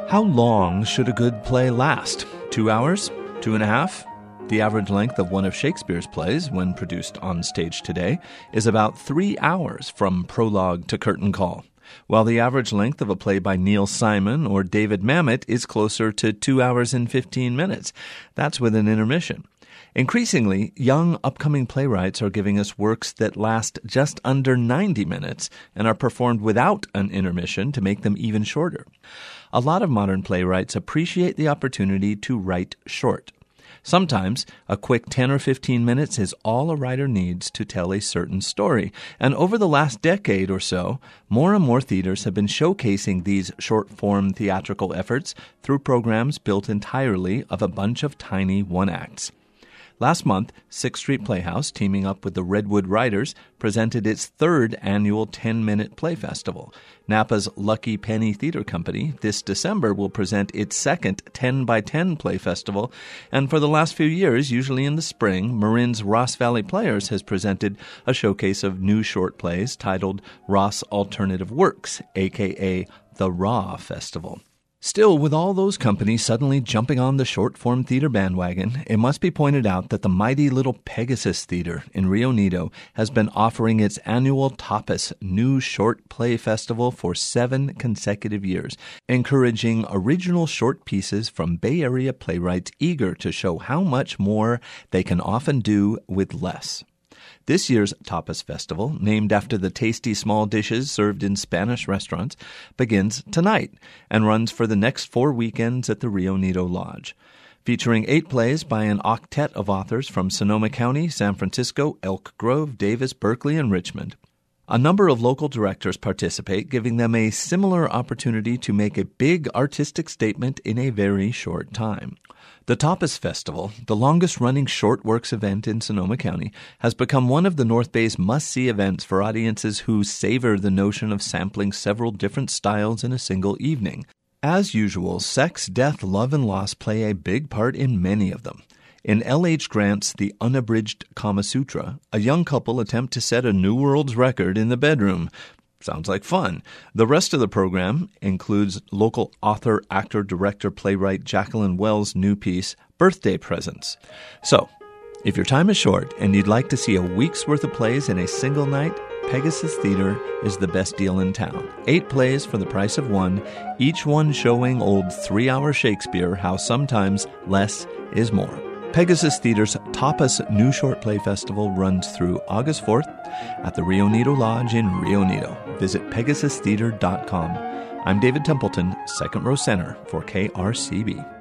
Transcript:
How long should a good play last? 2 hours? 2.5? The average length of one of Shakespeare's plays, when produced on stage today, is about 3 hours from prologue to curtain call, while the average length of a play by Neil Simon or David Mamet is closer to 2 hours and 15 minutes. That's with an intermission. Increasingly, young upcoming playwrights are giving us works that last just under 90 minutes and are performed without an intermission to make them even shorter. A lot of modern playwrights appreciate the opportunity to write short. Sometimes a quick 10 or 15 minutes is all a writer needs to tell a certain story. And over the last decade or so, more and more theaters have been showcasing these short-form theatrical efforts through programs built entirely of a bunch of tiny one-acts. Last month, Sixth Street Playhouse, teaming up with the Redwood Writers, presented its third annual 10-minute play festival. Napa's Lucky Penny Theater Company this December will present its second 10x10 play festival, and for the last few years, usually in the spring, Marin's Ross Valley Players has presented a showcase of new short plays titled Ross Alternative Works, a.k.a. the Raw Festival. Still, with all those companies suddenly jumping on the short-form theater bandwagon, it must be pointed out that the mighty little Pegasus Theater in Rio Neto has been offering its annual Tapas New Short Play Festival for 7 consecutive years, encouraging original short pieces from Bay Area playwrights eager to show how much more they can often do with less. This year's Tapas Festival, named after the tasty small dishes served in Spanish restaurants, begins tonight and runs for the next 4 weekends at the Rio Neto Lodge. Featuring 8 plays by an octet of authors from Sonoma County, San Francisco, Elk Grove, Davis, Berkeley, and Richmond. A number of local directors participate, giving them a similar opportunity to make a big artistic statement in a very short time. The Tapas Festival, the longest-running short works event in Sonoma County, has become one of the North Bay's must-see events for audiences who savor the notion of sampling several different styles in a single evening. As usual, sex, death, love, and loss play a big part in many of them. In L.H. Grant's The Unabridged Kama Sutra, a young couple attempt to set a new world's record in the bedroom. Sounds like fun. The rest of the program includes local author, actor, director, playwright Jacqueline Wells' new piece, Birthday Presents. So, if your time is short and you'd like to see a week's worth of plays in a single night, Pegasus Theater is the best deal in town. 8 plays for the price of 1, each one showing old 3-hour Shakespeare, how sometimes less is more. Pegasus Theater's Tapas New Short Play Festival runs through August 4th at the Rio Neto Lodge in Rio Neto. Visit pegasustheater.com. I'm David Templeton, Second Row Center for KRCB.